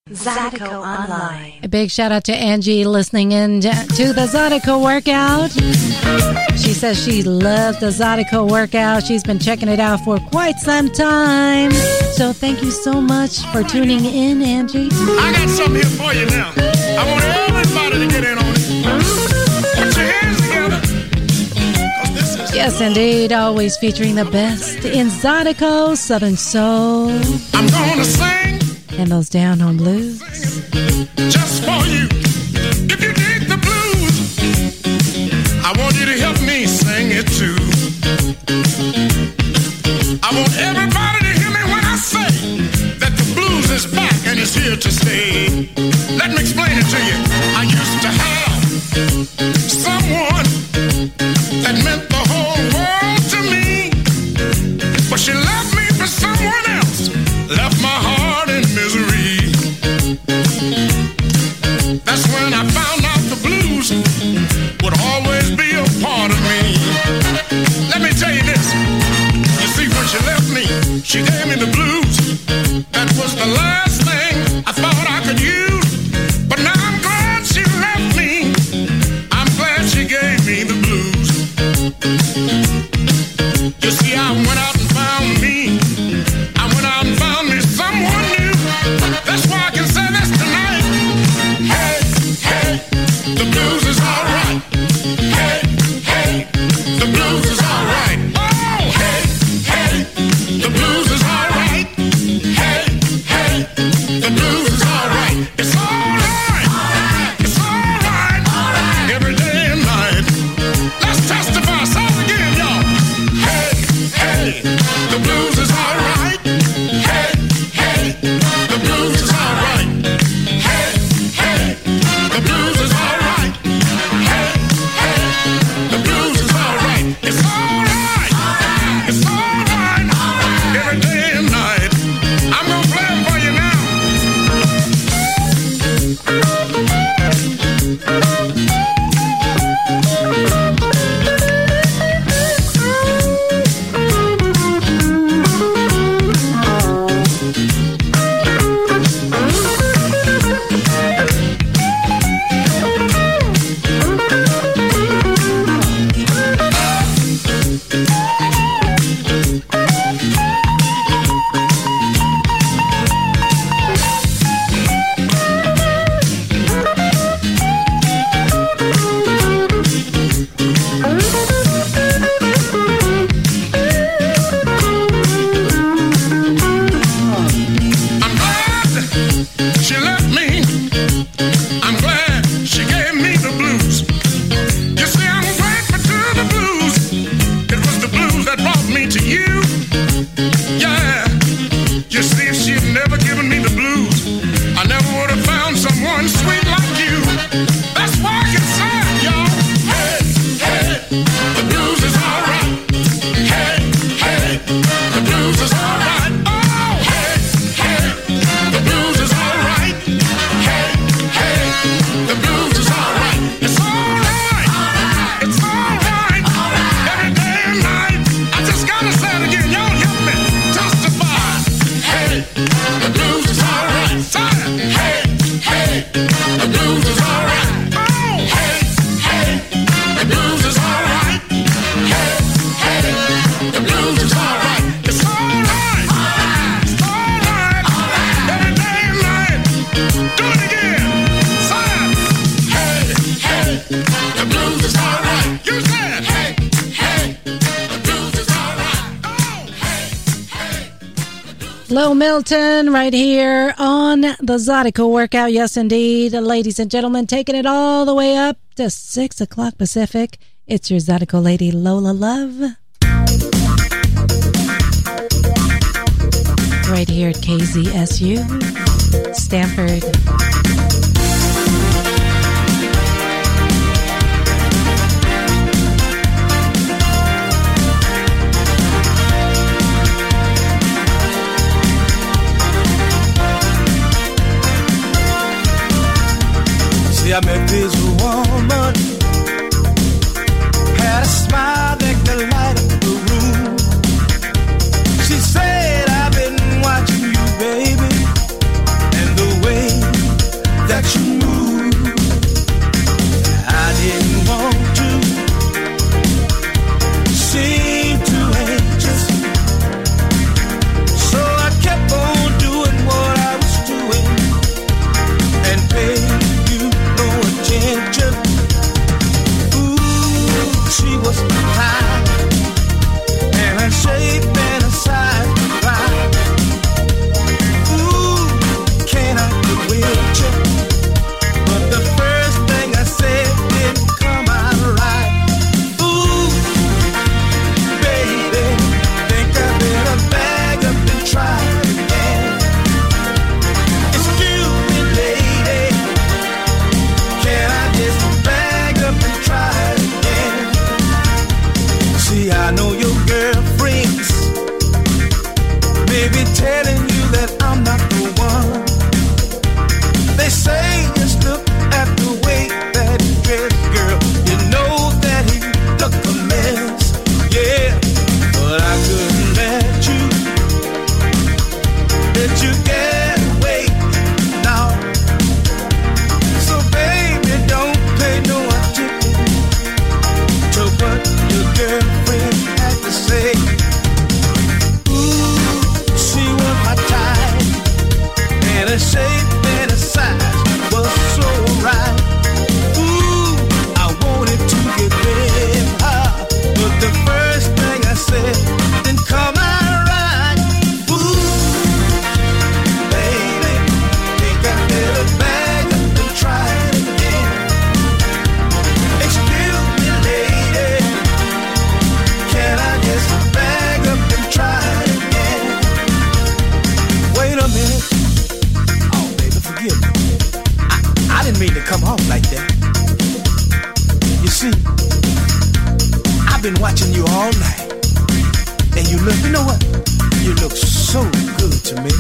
Zydeco Online. A big shout out to Angie listening in to the Zydeco workout. She says she loves the Zydeco workout. She's been checking it out for quite some time. So thank you so much for tuning in, Angie. I got something here for you now. I want everybody to get in on it. Put your hands together. Yes, indeed. Always featuring the best in Zydeco, Southern Soul. I'm gonna sing. And those down-home blues. Just for you. If you dig the blues, I want you to help me sing it too. I want everybody to hear me when I say that the blues is back and it's here to stay. Let me explain it to you. I used to have someone that meant the whole world to me, but she left me for someone else, left my heart in misery. That's when I found out the blues would always be a part of me. Let me tell you this. You see, when she left me, she gave me the blues. That was the last thing I thought I could use. But now I'm glad she left me. I'm glad she gave me the blues. You see, I went out and found me. I went out and found me someone new. That's why I can say this tonight. Hey, hey, the blues is alright. Hey, hey, the blues is alright. Oh, hey, hey, the blues is alright. Hey, hey, the blues is alright. It's alright. It's alright. Every day and night. Let's testify. Say it again, y'all. Hey, hey, the blues is alright. Hey, hey, the blues is alright. Hey, hey, the blues is alright. Hey, hey, the blues is alright. It's alright. It's alright. Every day and night. I'm gonna play them for you now. I'm glad she left me. I'm glad she gave me the blues. You see, I'm grateful to the blues. It was the blues that brought me to you. Yeah. You see, if she had never given me the blues, I never would have found someone sweet like you. That's why I can say it, y'all. Hey, hey, the blues is alright. Hey, hey, the blues is alright. Oh, hey, hey, the blues is alright. Hey, hey, the blues is alright. It's alright. It's alright. Every day and night. I just gotta say it again. Y'all help me testify. Hey, the blues is alright. Say it. Hey, hey, the blues is alright. Oh, hey, hey, the blues is alright. Hey, hey, the blues is alright. It's alright. It's alright. Every day and night. Do it again. Say it. Hey, hey, the blues is alright. You said, hey, hey, the blues is alright. Oh, hey, hey, the blues. Lil Milton right here on the Zydeco workout. Yes, indeed. Ladies and gentlemen, taking it all the way up to 6 o'clock Pacific. It's your Zydeco lady, Lola Love. Right here at KZSU, Stanford. See, I met this woman, had a smile that could light up the room. She said, I've been watching you, baby, and the way that you moved. I didn't want to seem too anxious, so I kept on doing what I was doing and paid you no attention. Ooh, she was fine, and her shape and her size was right. Ooh, can I get with you? But the first thing I said didn't come out right. Ooh, baby, think I better bag up and try again. Excuse me, lady, can I just bag up and try again? See, I know your girlfriends may be telling you that I'm not the one. They say just look at the way that he dressed, girl. You know that he look a mess, yeah. But I couldn't let you get away now. So baby, don't pay no attention to what your girlfriend had to say. Ooh, she was my type, and her shape and her size was so right. Ooh, I wanted to get with her, but the first thing I said didn't come out right. Ooh, baby, think I better bag up and try it again. Excuse me, lady, can I just bag up and try it again? Wait a minute. Oh, baby, forgive me. I didn't mean to come off like that. You see, I've been watching you all night, and you know what? You look so good to me.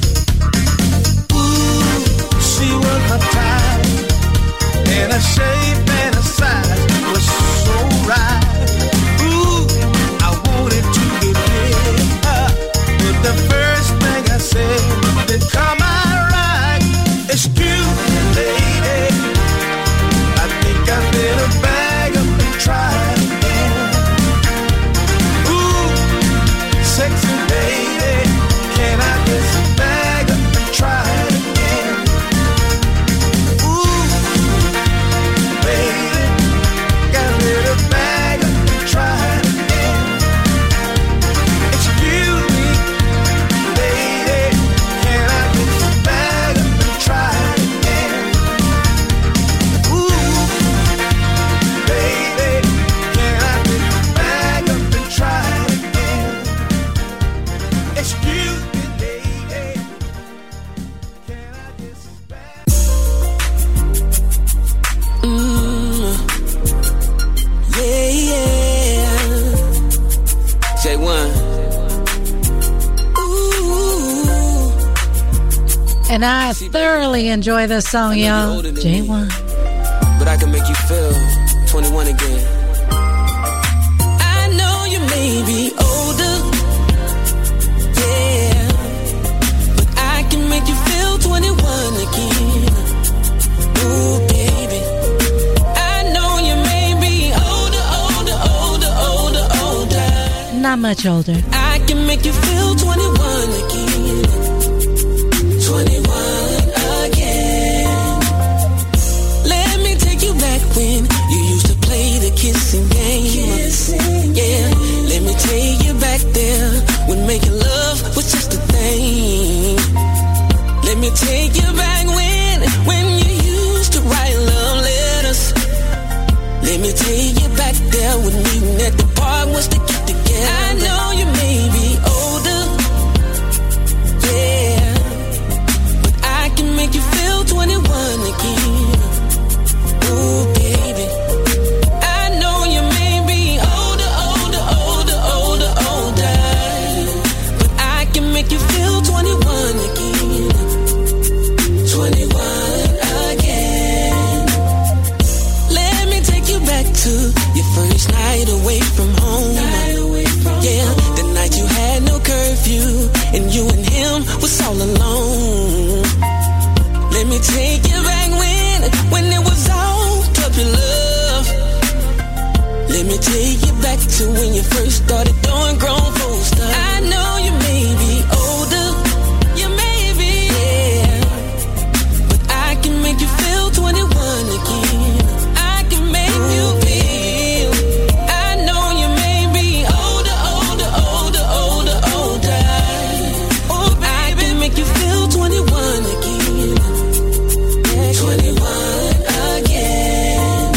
Ooh, she was my type, and her shape and her size was so right. Ooh, I wanted to get with her, but the first thing I said didn't come out right. Excuse me, lady, I think I better bag up and try it again. Ooh, sexy lady, can I just bag up and try it again? Ooh, baby, got better bag up and try it again. Excuse me, lady, can I just bag up and try it again? Ooh, baby, can I just bag up and try it again? Excuse me, lady, can I just bag? Yeah. J1. Ooh. And I thoroughly enjoy this song, y'all. J1. But I can make you feel 21 again. I know you may be older, yeah, but I can make you feel 21 again. Ooh, baby. I know you may be older. Not much older. I can make you feel 21 again. 21 again. Let me take you back when you used to play the kissing game. Yeah, let me take you back there when making love was just a thing. Let me take you back when you used to write love letters. Let me take you back there when meeting at the park was to get together. I know you may be older, yeah, but I can make you feel 21 again. Ooh, baby. I know you may be older, but I can make you feel 21 again. 21 again. Let me take you back to your first night away from home. Yeah, the night you had no take you back when it was all puppy love. Let me take you back to when you first started doing grown folks stuff. I know you may be older, you may be, yeah, but I can make you feel 21 again. I can make you feel. I know you may be older. Oh, I can make you feel 21 again. 21 again.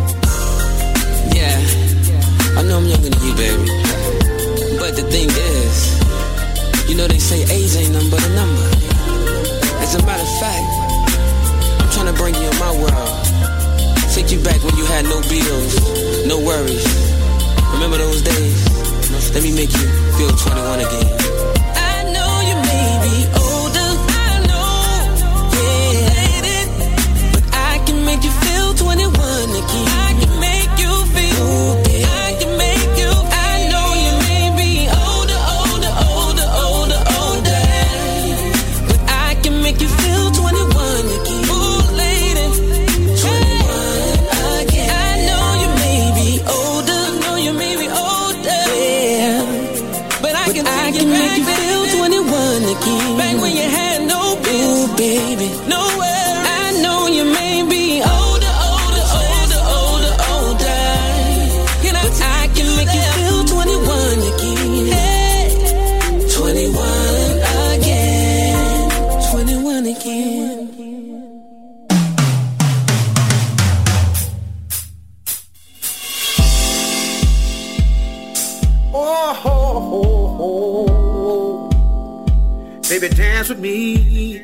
Yeah, I know I'm younger than you, baby. But the thing is, you know they say age ain't nothing but a number. As a matter of fact, I'm trying to bring you in my world. Take you back when you had no bills, no worries. Remember those days? Let me make you feel 21 again. I know you may be older, I know, yeah, but I can make you feel 21 again. I can make you feel, I can make you. I know you may be older, but I can make you feel 21 again. Ooh, lady, 21 again. I know you may be older, yeah, but I can make you feel 21 again. Back when you had no bills, baby, no worries. I know you may be older, but I can make you feel 21 again. Hey, 21 again, 21 again. Oh, baby, dance with me.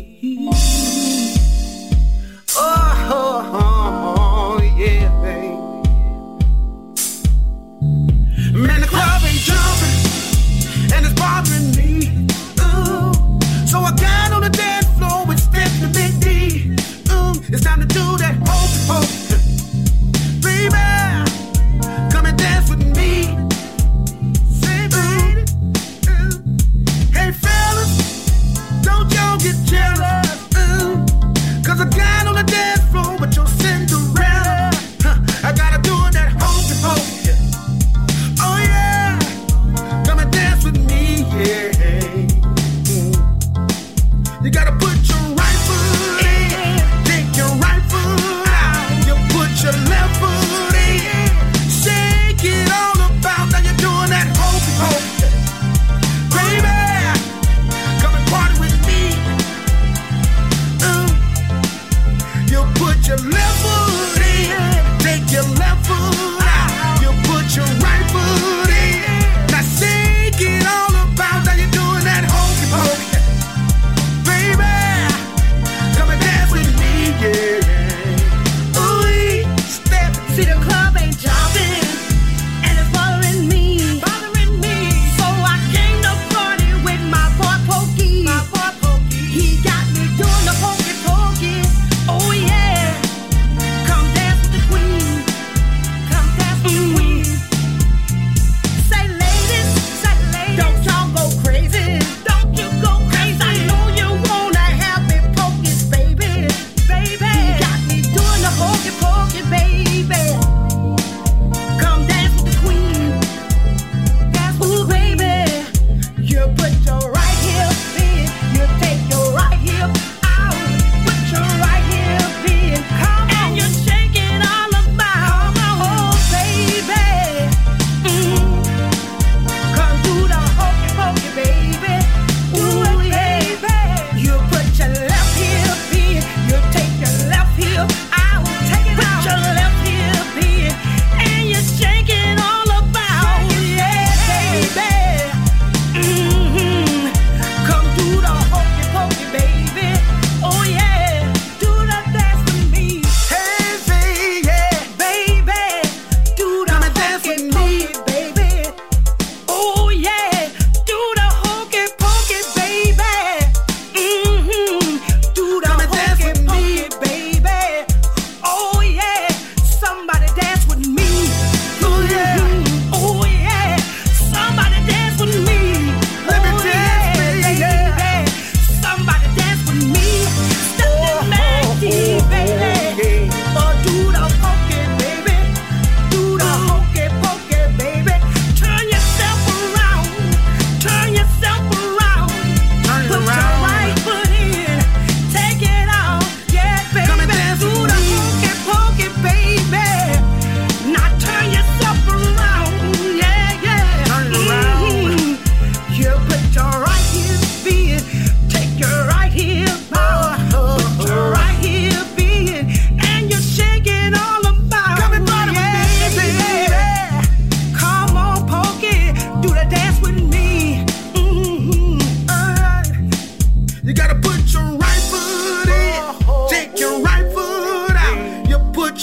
Oh, yeah, baby. Man, the crowd ain't jumping, and it's bothering me. Ooh. So I got on the dance floor and stepped to Big D. It's time to do that hope. Baby, come and dance with me. Say, baby, hey fellas, don't y'all get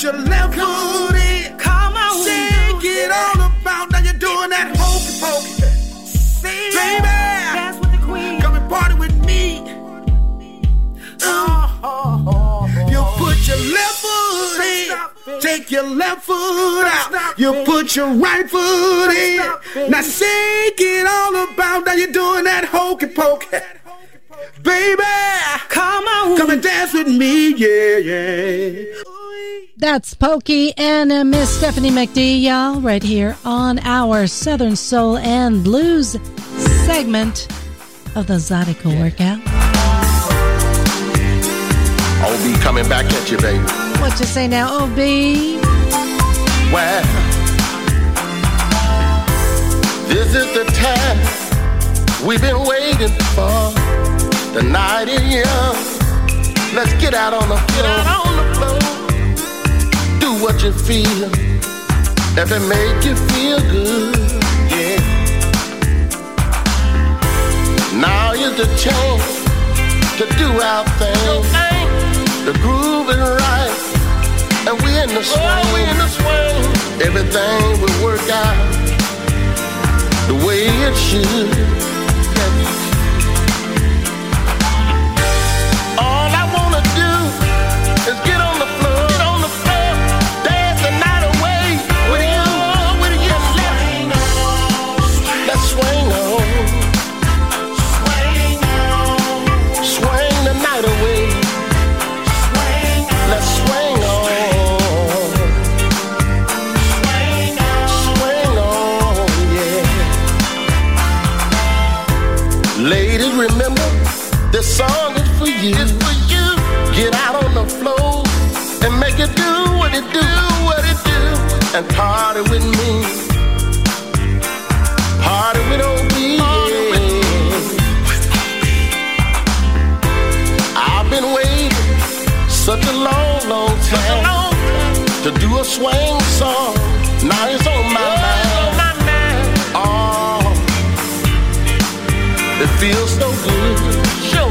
put your left foot in. Come on. Shake it all about. Now you're doing that hokey pokey. Baby, dance with the queen. Come and party with me. You put your left foot in. Take your left foot out. You put your right foot in. Now shake it all about. Now you're doing that hokey pokey. Baby, come on. Come and dance with me, yeah, yeah. That's Pokey and Miss Stephanie McD, y'all, right here on our Southern Soul and Blues segment of the Zydeco Workout. OB coming back at you, baby. What you say now, OB? Well, this is the time we've been waiting for. The night is young. Let's get out on the floor. Do what you feel. If it make you feel good, yeah. Now is the chance to do our thing. The groove is right, and we in the swing. Everything will work out the way it should. Let's get on the floor, dance the night away with you, let's swing on, swing the night away, let's swing on, yeah. Ladies, remember, this song is for you. It's for you. Get out on the floor and make it do what it do, and party with me. Party with OB. I've been waiting such a long time to do a swing song. Now it's on my mind. Oh, it feels so good.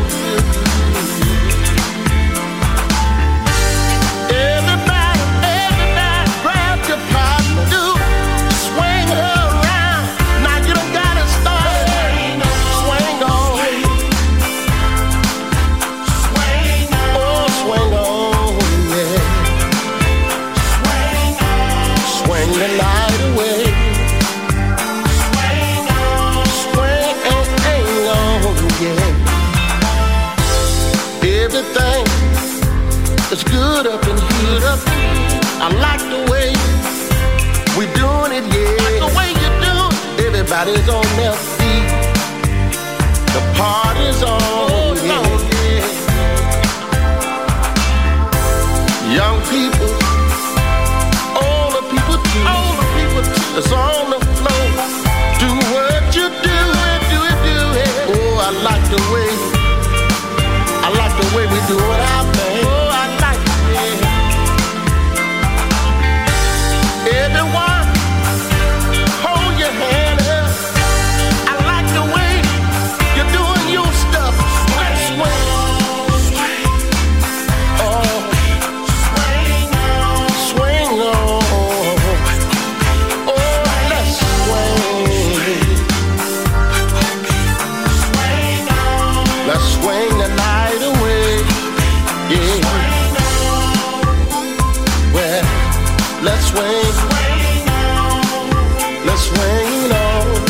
It's good up in here. I like the way we doing it, yeah. Like the way you do it. Everybody's on their feet. The party's on, yeah. Young people, older people too. It's on the floor. Do what you do it. Oh, I like the way we do it out there. Everyone, hold your hand up. I like the way you're doing your stuff. Let's swing. Oh, swing on. Oh, let's swing. Let's swing the night away. Yeah. Well, let's swing. Let's swing on.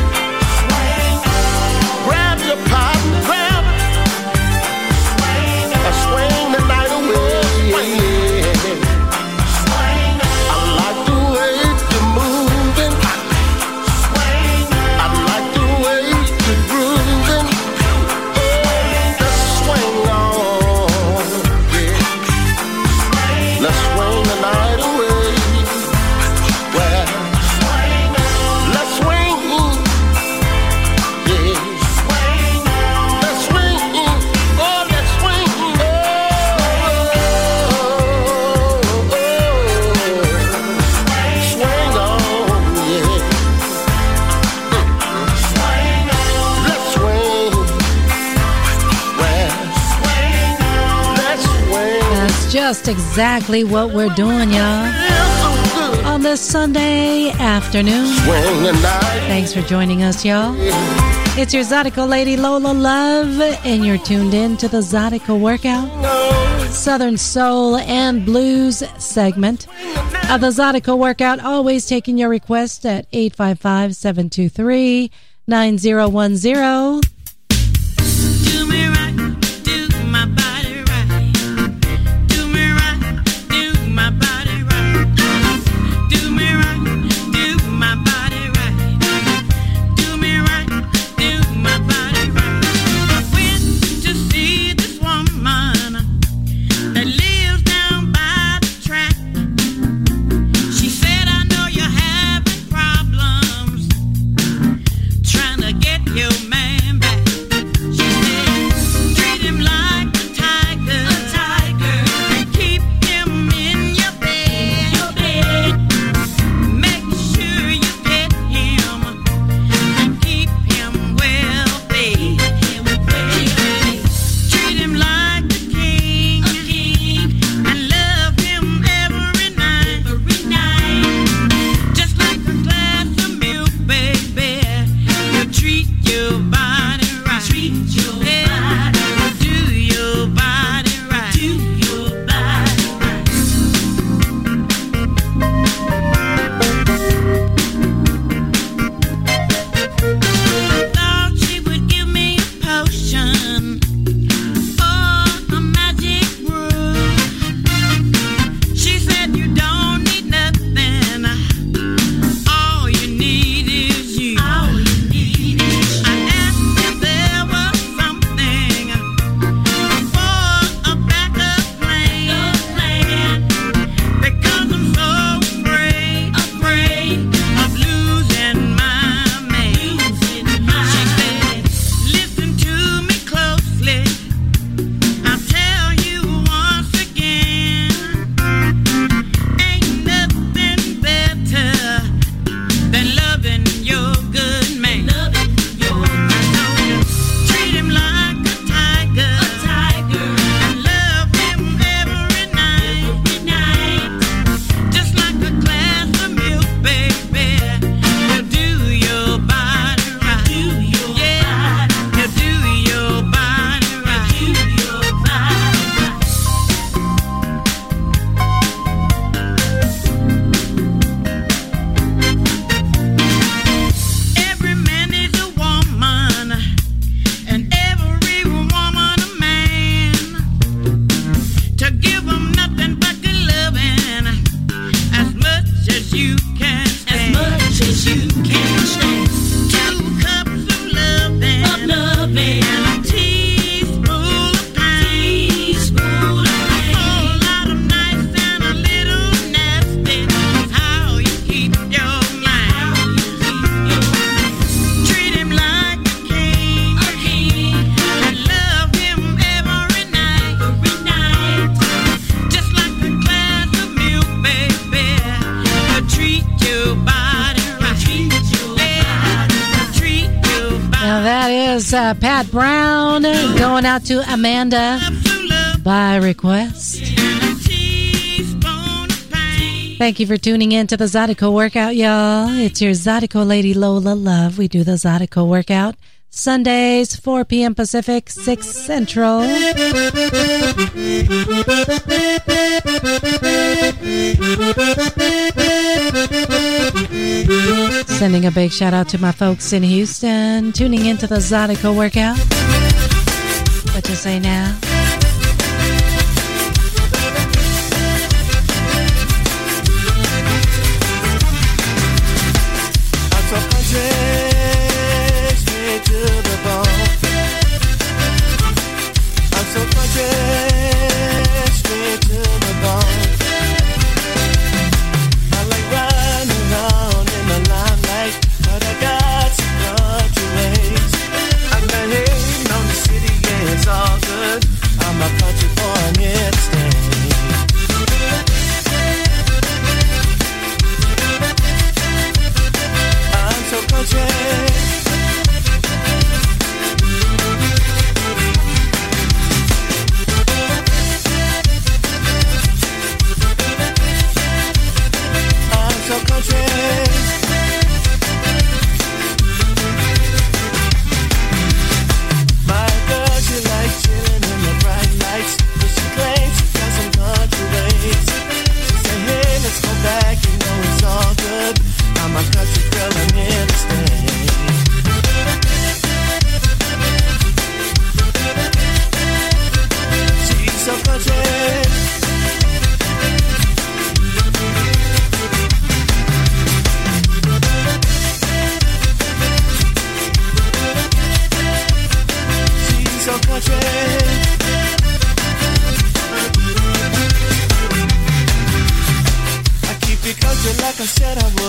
Grab your partner, grab it. Let's swing the night away. I like the way you're moving. I like the way you're grooving. Oh, let's swing on. Yeah. just exactly what we're doing, y'all. On this Sunday afternoon. Thanks for joining us, y'all. It's your Zydeco lady, Lola Love, and you're tuned in to the Zydeco Workout, Southern Soul and Blues segment of the Zydeco Workout. Always taking your requests at 855-723-9010. Pat Brown going out to Amanda by request. Thank you for tuning in to the Zydeco Workout, y'all. It's your Zydeco lady, Lola Love. We do the Zydeco Workout Sundays, 4 p.m. Pacific, 6 Central. Sending a big shout out to my folks in Houston, tuning into the Zydeco Workout. What you say now? I'm so country, straight to the bone. I'm so country, straight to the bone. I like riding around in the limelight, but I got some country ways. I'm not hating on the city, yeah, it's all good.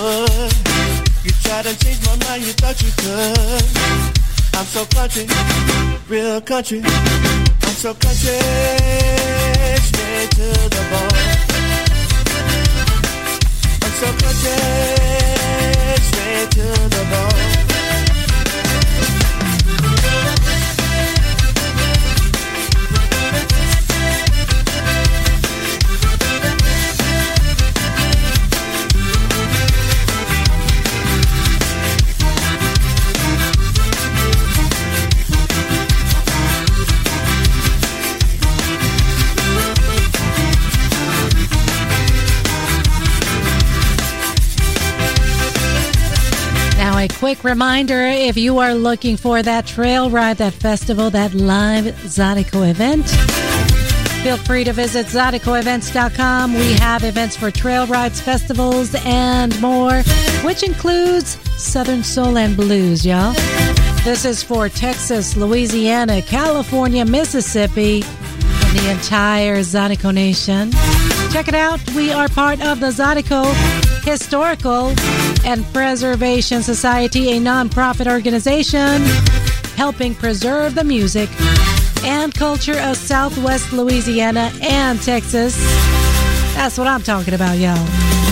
would. You tried to change my mind, you thought you could. I'm so country, real country. I'm so country, straight to the bone. I'm so country, straight to the bone. A quick reminder, if you are looking for that trail ride, that festival, that live Zydeco event, feel free to visit ZydecoEvents.com. We have events for trail rides, festivals, and more, which includes Southern Soul and Blues, y'all. This is for Texas, Louisiana, California, Mississippi, and the entire Zydeco Nation. Check it out. We are part of the Zydeco Historical and Preservation Society, a nonprofit organization helping preserve the music and culture of Southwest Louisiana and Texas. That's what I'm talking about, y'all.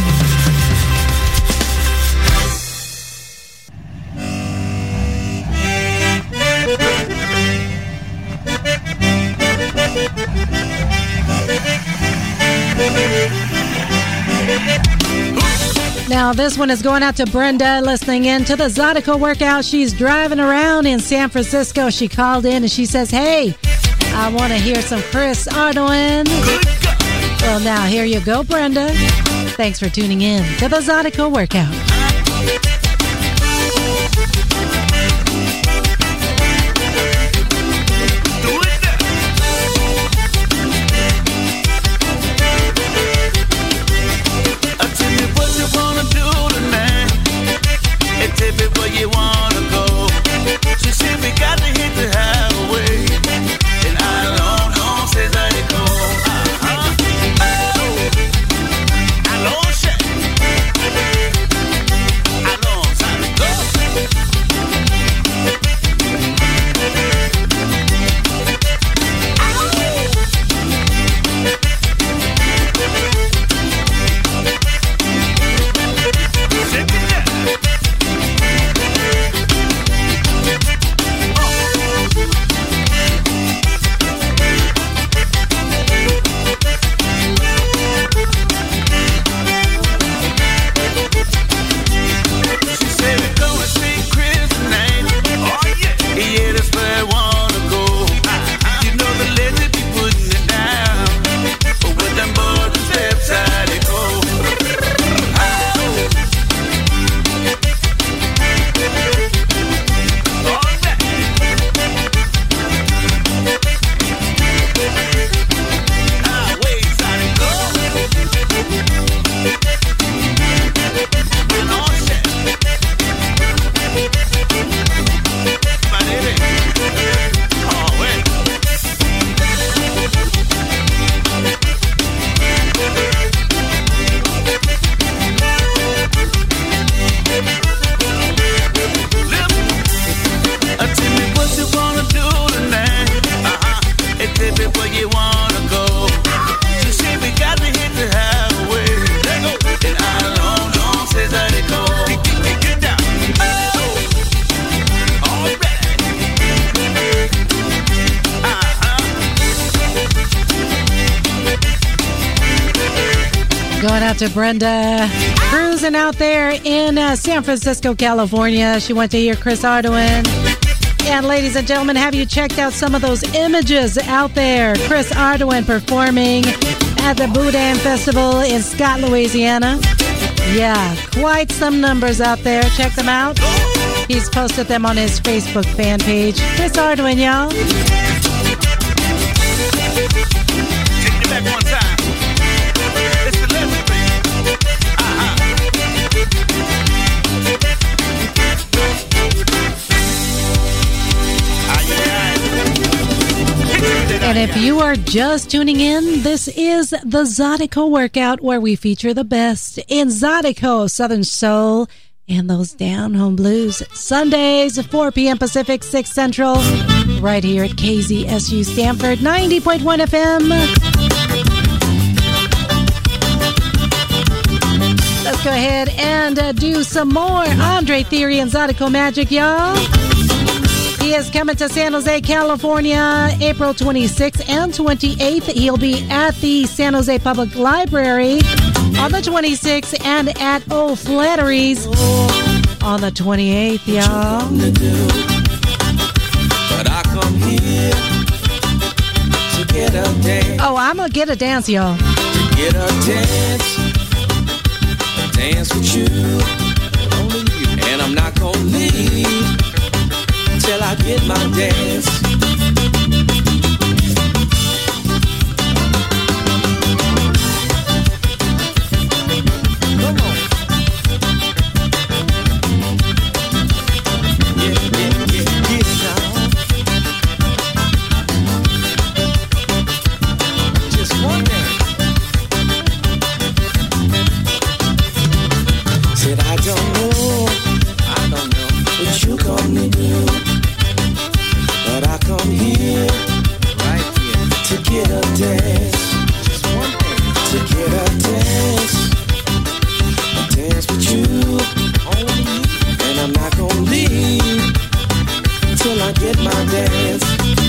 Now, this one is going out to Brenda listening in to the Zydeco workout. She's driving around in San Francisco. She called in and she says, hey, I want to hear some Chris Ardoin. Well, now, here you go, Brenda. Thanks for tuning in to the Zydeco workout. Going out to Brenda, cruising out there in San Francisco, California. She went to hear Chris Ardoin. And ladies and gentlemen, have you checked out some of those images out there? Chris Ardoin performing at the Boudin Festival in Scott, Louisiana. Yeah, quite some numbers out there. Check them out. He's posted them on his Facebook fan page. Chris Ardoin, y'all. Take it back one time. It's the lesson, baby. And if you are just tuning in, this is the Zydeco Workout, where we feature the best in Zydeco, Southern Soul, and those down-home blues. Sundays, 4 p.m. Pacific, 6 Central, right here at KZSU Stanford, 90.1 FM. Let's go ahead and do some more Andre Theory and Zydeco Magic, y'all. He is coming to San Jose, California, April 26th and 28th. He'll be at the San Jose Public Library on the 26th and at O'Flattery's on the 28th, y'all. But I come here to get a dance. Oh, I'm gonna get a dance, y'all. To get a dance with you. And I'm not gonna leave till I get my dance. Come on. Yeah, now. Just one dance. Said I don't know what you come to do. But I come here, right here, to get a dance. Just one thing. To get a dance with you. Only you. And I'm not gonna leave till I get my dance.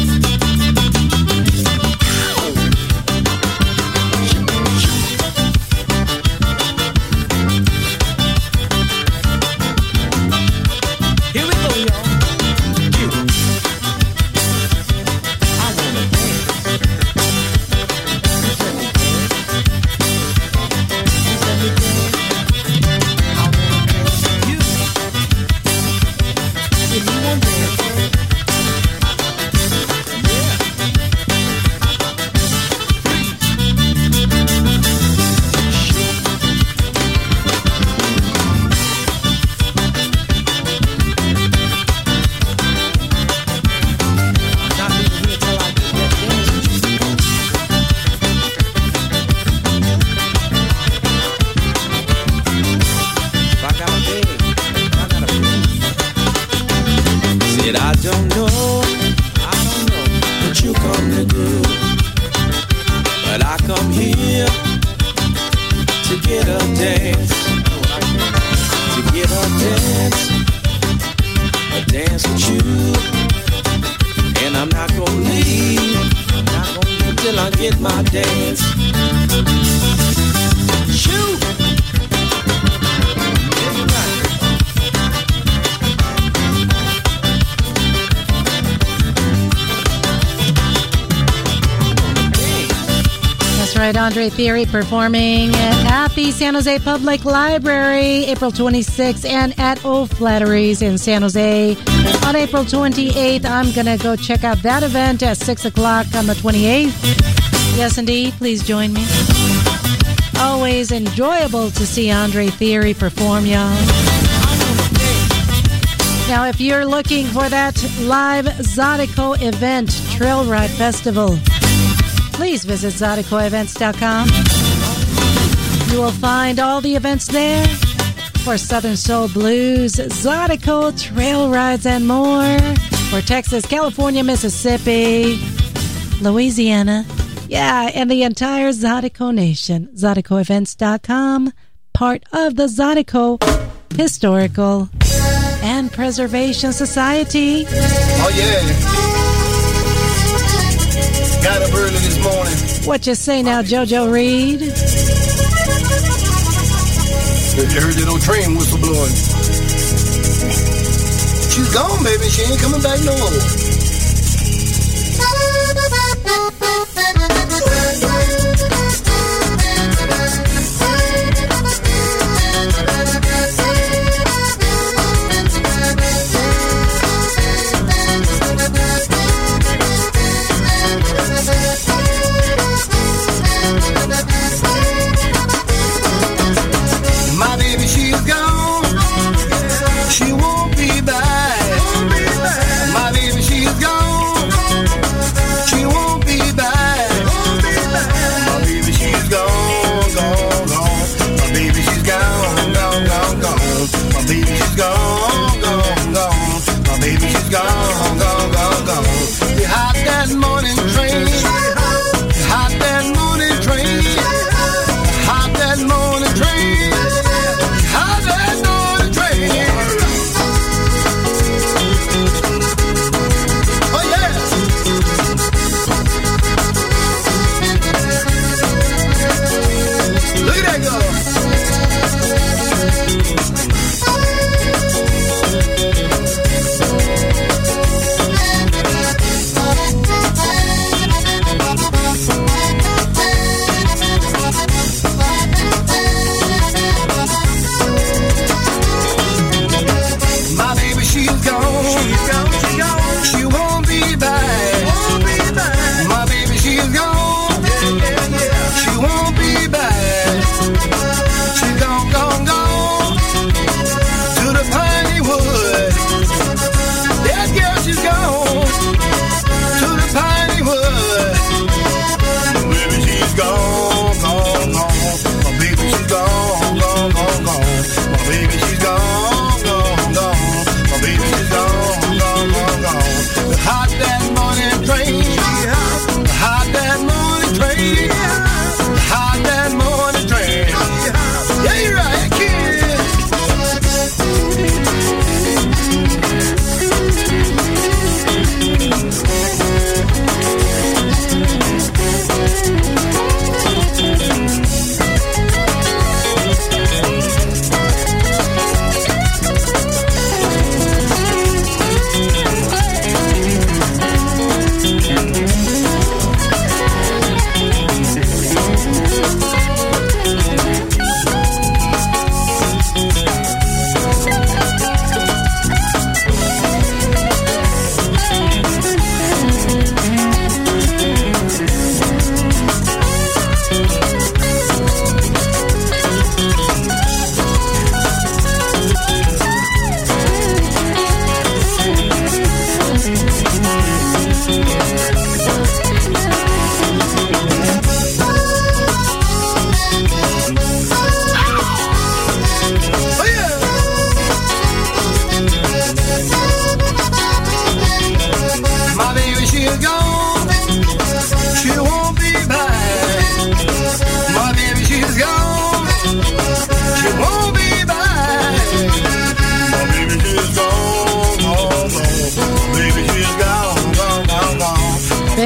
Here we go, y'all. I don't know what you come to do, but I come here to get a dance, a dance with you, and I'm not gonna leave till I get my dance. Shoot! Right, Andre Theory performing at the San Jose Public Library April 26th and at O'Flattery's in San Jose on April 28th. I'm going to go check out that event at 6 o'clock on the 28th. Yes, indeed. Please join me. Always enjoyable to see Andre Theory perform, y'all. Now, if you're looking for that live Zydeco event, Trail Ride Festival, please visit ZydecoEvents.com. You will find all the events there for Southern Soul Blues, Zydeco, trail rides, and more for Texas, California, Mississippi, Louisiana, and the entire Zydeco Nation. ZydecoEvents.com, part of the Zydeco Historical and Preservation Society. Oh, yeah. Got up early this morning. What you say now, JoJo Reed? You heard that old train whistle blowing. She's gone, baby. She ain't coming back no more. My baby, she's gone. She won't be back. My baby, she's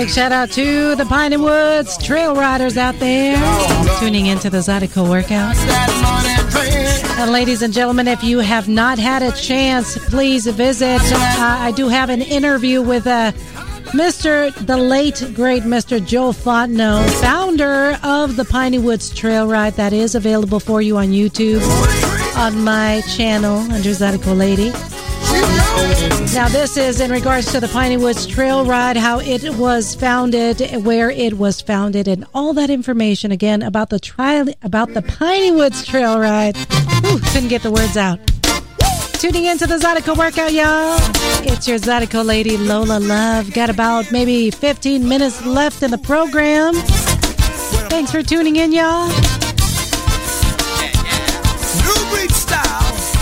Big shout out to the Piney Woods trail riders out there tuning into the Zydeco Workout. And ladies and gentlemen, if you have not had a chance, please visit. I do have an interview with the late, great Mr. Joe Fontenot, founder of the Piney Woods Trail Ride. That is available for you on YouTube on my channel under Zydeco Lady. Now, this is in regards to the Piney Woods Trail Ride, how it was founded, where it was founded, and all that information again about the Piney Woods Trail Ride. Ooh, couldn't get the words out. Tuning into the Zydeco Workout, y'all. It's your Zydeco lady, Lola Love. Got about maybe 15 minutes left in the program. Thanks for tuning in, y'all. New breed style.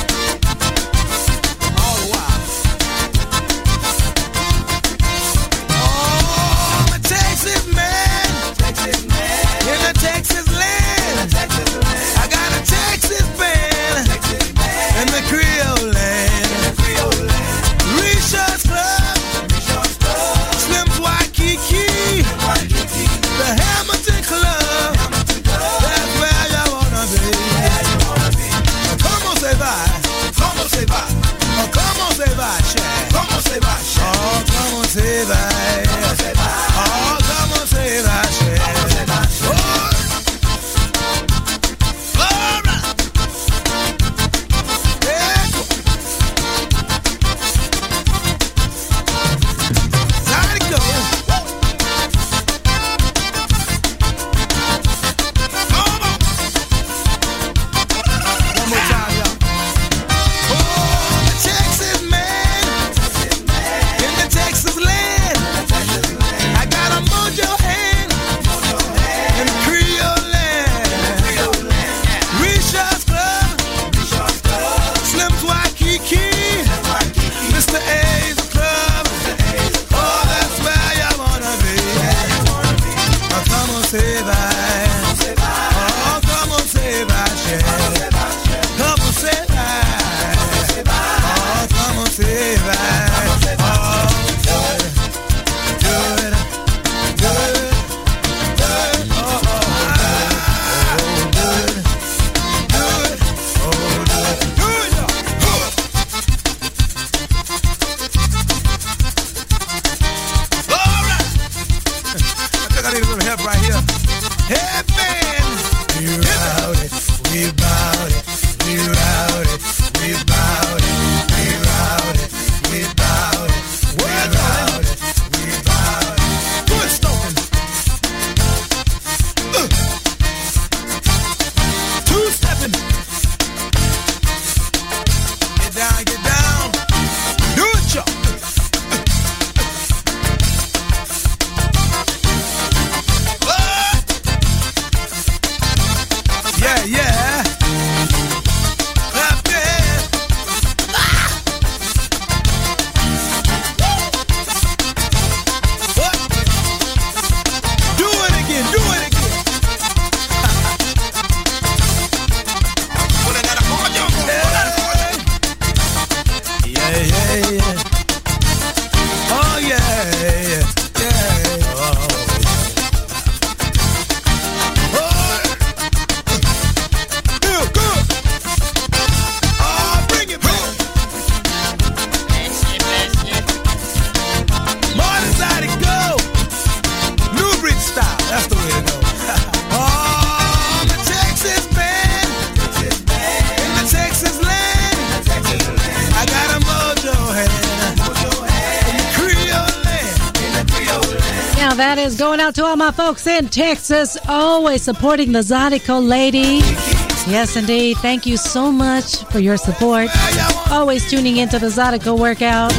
That is going out to all my folks in Texas, always supporting the Zydeco lady. Yes, indeed. Thank you so much for your support. Always tuning into the Zydeco Workout.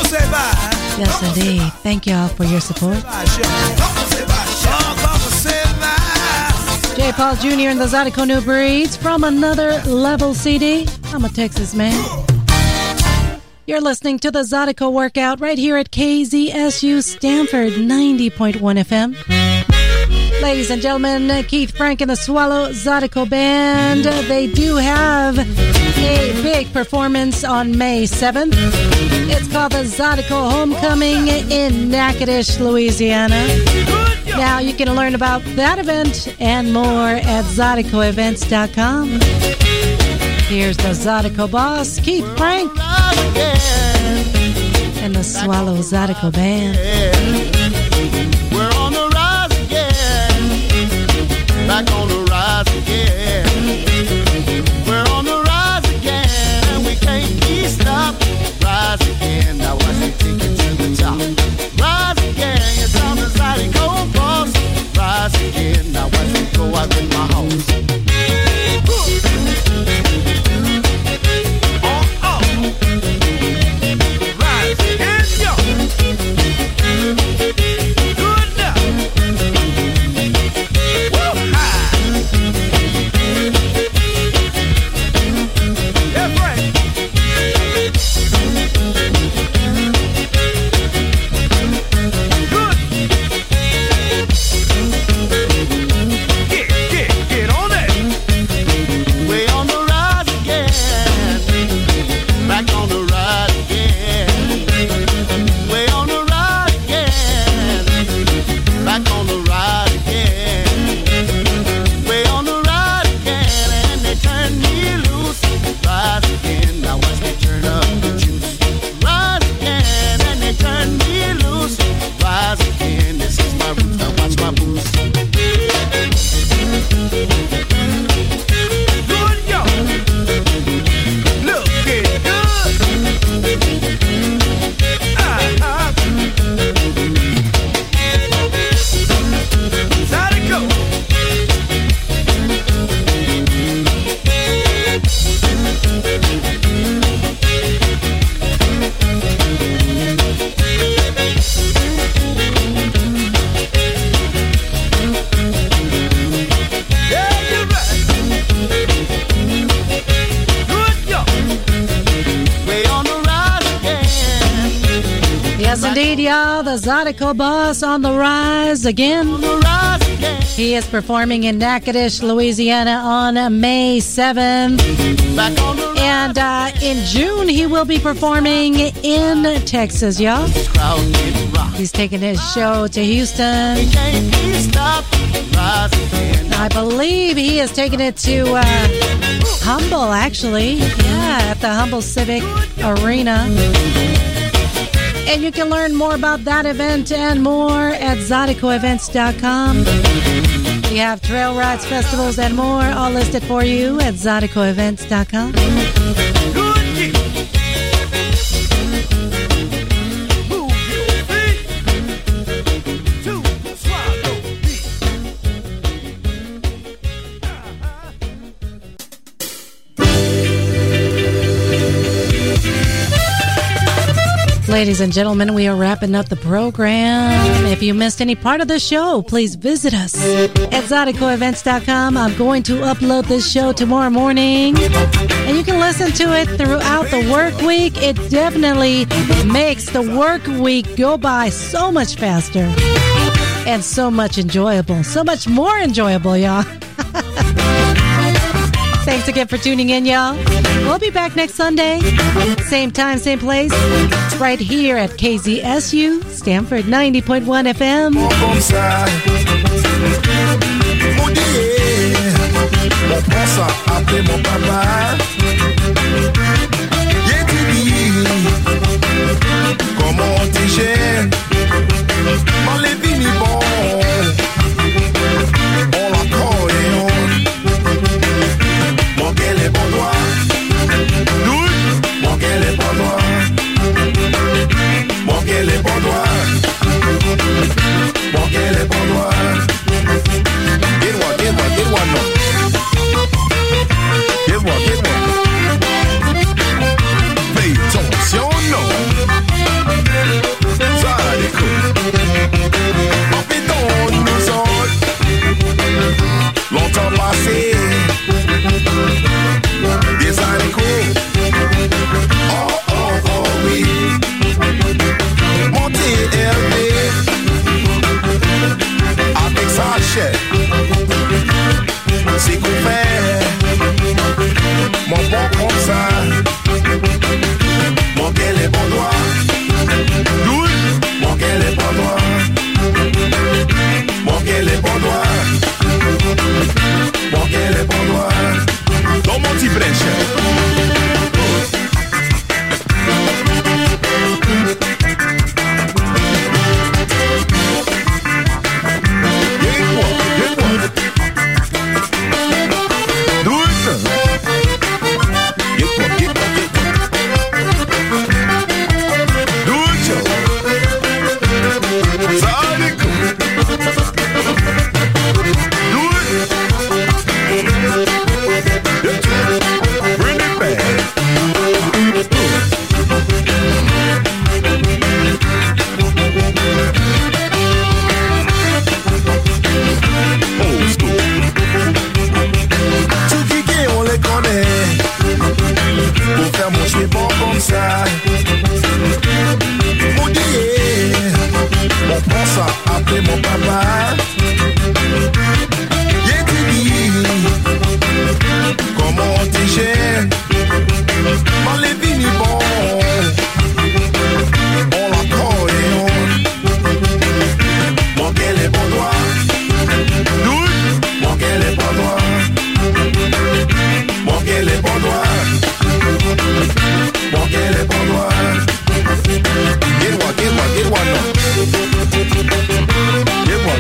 Yes, indeed. Thank y'all for your support. J. Paul Jr. and the Zydeco New Breeds from Another Level CD. I'm a Texas man. You're listening to the Zydeco Workout right here at KZSU Stanford 90.1 FM. Ladies and gentlemen, Keith Frank and the Swallow Zydeco Band. They do have a big performance on May 7th. It's called the Zydeco Homecoming in Natchitoches, Louisiana. Now you can learn about that event and more at ZydecoEvents.com. Here's the Zydeco boss, Keith Frank, and the Swallow Zydeco Band. We're on the rise again, back on the rise again. We're on the rise again, and we can't be stopped. Rise again, now watch me take it to the top. Rise again, you sound the Zydeco boss. Rise again, now watch me go out with my house. Rise again, yo. Good now. Woo, ha. Yeah, Frank. Good. Get on it. We on the rise again. Back on the rise again. We on the rise again. Back on the rise again. We on the rise again, and they turn me loose. Rise again, now watch me turn up the juice. Rise again, and they turn me loose. Rise again, this is my roots. Now watch my boots. Good, yo. Looking good. Zydeco. Yeah, you're right. Good, yo. We on the rise again. Yes, indeed, y'all. The Zydeco boss on the rise again. On the rise again. He is performing in Natchitoches, Louisiana on May 7th. Back on the And in June, he will be performing in Texas, y'all. crowd getting rocked. He's taking his show to Houston. Can't be stopped. Rise again. I believe he is taking it to Humble, actually. Yeah, at the Humble Civic Arena. And you can learn more about that event and more at ZydecoEvents.com. We have trail rides, festivals, and more all listed for you at ZydecoEvents.com. Good year. Move your feet to the swallow beat. Ladies and gentlemen, we are wrapping up the program. If you missed any part of the show, please visit us at ZydecoEvents.com. I'm going to upload this show tomorrow morning, and you can listen to it throughout the work week. It definitely makes the work week go by so much faster and so much enjoyable. So much more enjoyable, y'all. Thanks again for tuning in, y'all. We'll be back next Sunday. Same time, same place. Right here at KZSU, Stanford 90.1 FM. Comme ça. Mon Dieu, on pense à appeler mon papa. Et tu dis, comment tu gères? Dans les vignes, bon, on l'accordéon. Mon quel est bon doigt. Mon quel est bon doigt. Mon quel est bon doigt. Mon quel est bon doigt.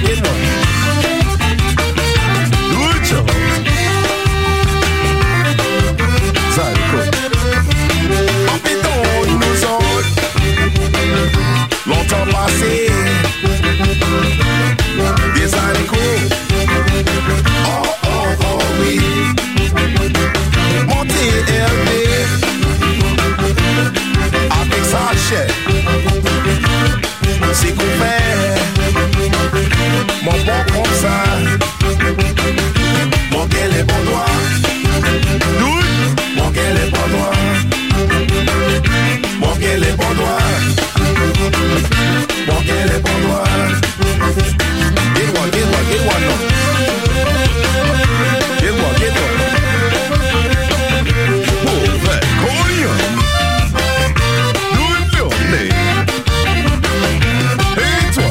Get one. Do it, Charles. Zydeco. Up it on the sword. Longtemps passé. Des Zydeco. Oh, oh, oh, oui. Montez élevé. Avec sa chair. C'est qu'on fait. Mon bon comme ça. Mon gueule est bon noir. Mon gueule est bon noir. Mon gueule est bon noir. Mon gueule est bon noir. Get one, get one, get one, no. Get one, get one. Oh, that Korean. Do it feel me? Hey, toi.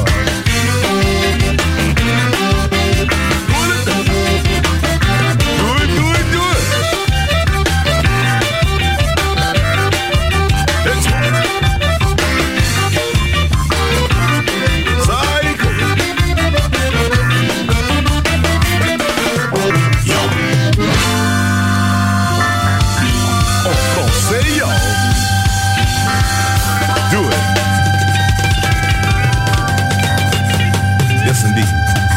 Do it, do it, do it. It's Zydeco. Yo. En français, yo. Do it. Yes, indeed.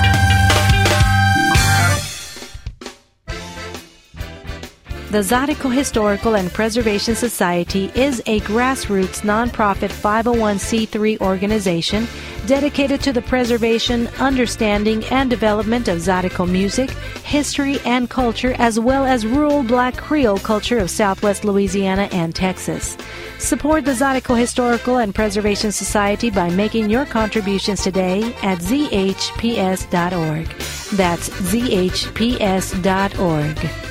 The Zydeco Historical and Preservation Society is a grassroots nonprofit 501c3 organization dedicated to the preservation, understanding, and development of Zydeco music, history, and culture, as well as rural Black Creole culture of Southwest Louisiana and Texas. Support the Zydeco Historical and Preservation Society by making your contributions today at zhps.org. That's zhps.org.